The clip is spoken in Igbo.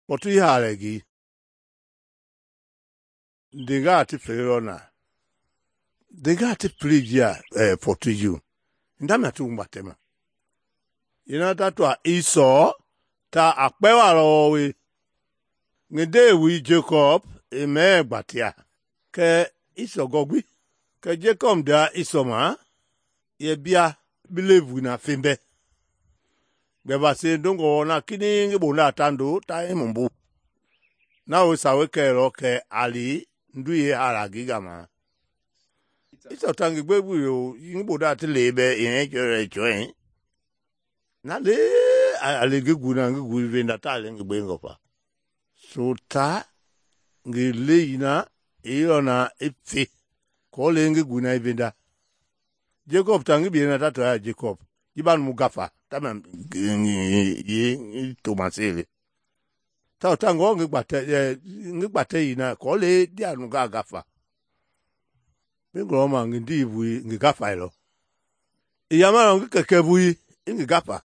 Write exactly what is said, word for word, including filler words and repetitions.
Potu ihale gi. Dinga ati ferona. Dinga ati pligia eh, potu yu. Ndami ati umbatema. Ina tatwa iso ta akpewa rowe. Ngede wi Jacob eme gbatia. Ke iso gogwi. Ke Jacob da iso ma. Ye bia bilevu na fimbe. Beba se dongo na kini ngibo na tando ta emumbu. Na usawe kero ke ali nduye ala gigama. Iso tangi gbebu yo ngibo da tilebe yen jore join. Na le ali gigu na gigu venda ta le ngbengo pa. So ta ngile ina iyo na ifi. Ko le ngigu na venda. Jacob tangi bi na tato ya Jacob. Iban mugafa. Tama ye Thomasele. Ta tango ngigbate ngigbate ina ko le dia nuga gafa. Bingro ma ngindi ibu ngigafa ilo. Iyama ngikekebu ngigafa.